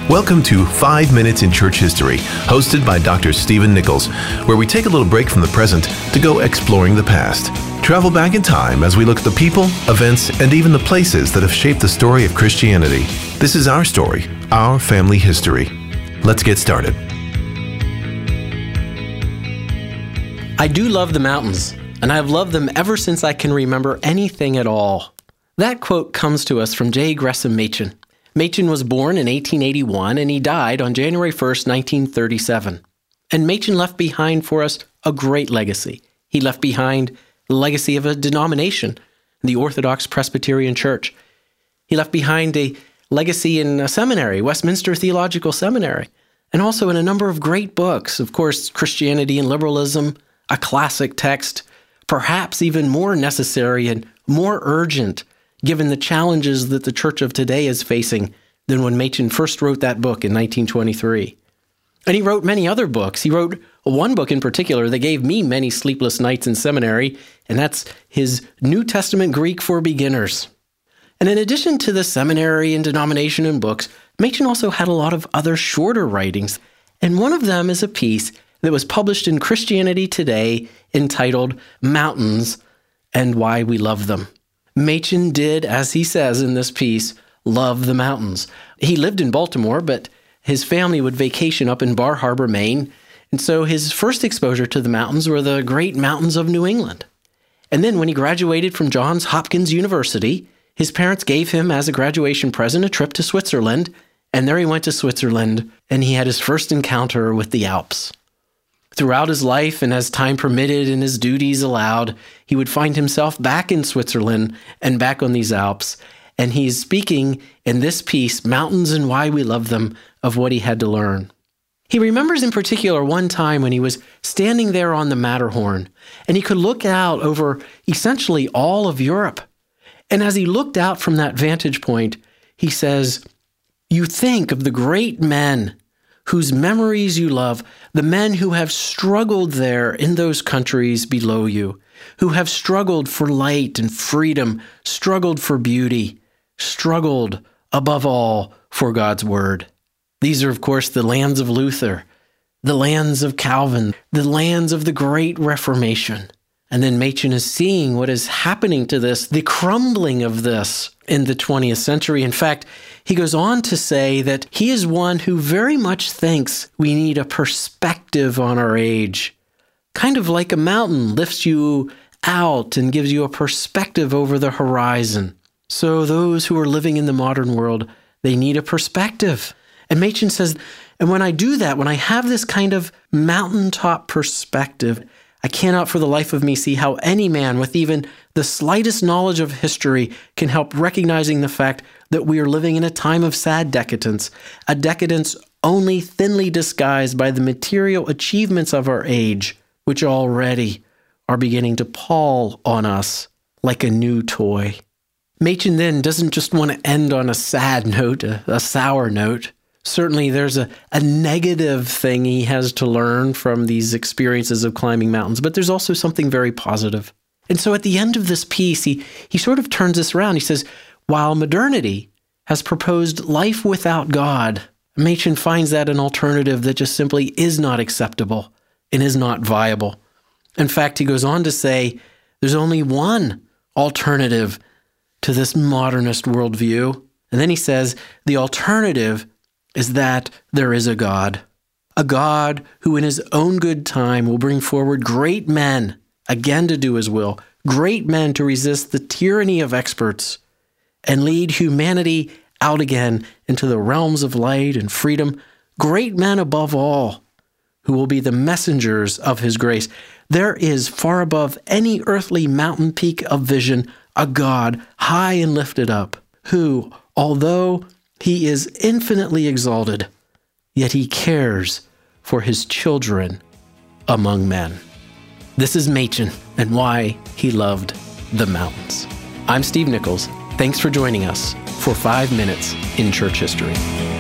Welcome to 5 Minutes in Church History, hosted by Dr. Stephen Nichols, where we take a little break from the present to go exploring the past. Travel back in time as we look at the people, events, and even the places that have shaped the story of Christianity. This is our story, our family history. Let's get started. I do love the mountains, and I've loved them ever since I can remember anything at all. That quote comes to us from J. Gresham Machen. Machen was born in 1881, and he died on January 1st, 1937. And Machen left behind for us a great legacy. He left behind the legacy of a denomination, the Orthodox Presbyterian Church. He left behind a legacy in a seminary, Westminster Theological Seminary, and also in a number of great books. Of course, Christianity and Liberalism, a classic text, perhaps even more necessary and more urgent given the challenges that the church of today is facing than when Machen first wrote that book in 1923. And he wrote many other books. He wrote one book in particular that gave me many sleepless nights in seminary, and that's his New Testament Greek for Beginners. And in addition to the seminary and denomination and books, Machen also had a lot of other shorter writings, and one of them is a piece that was published in Christianity Today entitled Mountains and Why We Love Them. Machen did, as he says in this piece, love the mountains. He lived in Baltimore, but his family would vacation up in Bar Harbor, Maine, and so his first exposure to the mountains were the great mountains of New England. And then when he graduated from Johns Hopkins University, his parents gave him as a graduation present a trip to Switzerland, and there he went to Switzerland, and he had his first encounter with the Alps. Throughout his life, and as time permitted and his duties allowed, he would find himself back in Switzerland and back on these Alps. And he's speaking in this piece, Mountains and Why We Love Them, of what he had to learn. He remembers in particular one time when he was standing there on the Matterhorn, and he could look out over essentially all of Europe. And as he looked out from that vantage point, he says, "You think of the great men whose memories you love, the men who have struggled there in those countries below you, who have struggled for light and freedom, struggled for beauty, struggled above all for God's word." These are, of course, the lands of Luther, the lands of Calvin, the lands of the Great Reformation. And then Machen is seeing what is happening to this, the crumbling of this in the 20th century. In fact, he goes on to say that he is one who very much thinks we need a perspective on our age. Kind of like a mountain lifts you out and gives you a perspective over the horizon. So those who are living in the modern world, they need a perspective. And Machen says, and when I do that, when I have this kind of mountaintop perspective, I cannot for the life of me see how any man with even the slightest knowledge of history can help recognizing the fact that we are living in a time of sad decadence, a decadence only thinly disguised by the material achievements of our age, which already are beginning to pall on us like a new toy. Machen then doesn't just want to end on a sad note, a sour note. Certainly there's a negative thing he has to learn from these experiences of climbing mountains, but there's also something very positive. And so at the end of this piece, he sort of turns this around. He says, while modernity has proposed life without God, Machen finds that an alternative that just simply is not acceptable and is not viable. In fact, he goes on to say, there's only one alternative to this modernist worldview. And then he says, the alternative is that there is a God who in his own good time will bring forward great men again to do his will, great men to resist the tyranny of experts and lead humanity out again into the realms of light and freedom, great men above all who will be the messengers of his grace. There is far above any earthly mountain peak of vision a God high and lifted up who, although he is infinitely exalted, yet he cares for his children among men. This is Machen and why he loved the mountains. I'm Steve Nichols. Thanks for joining us for 5 Minutes in Church History.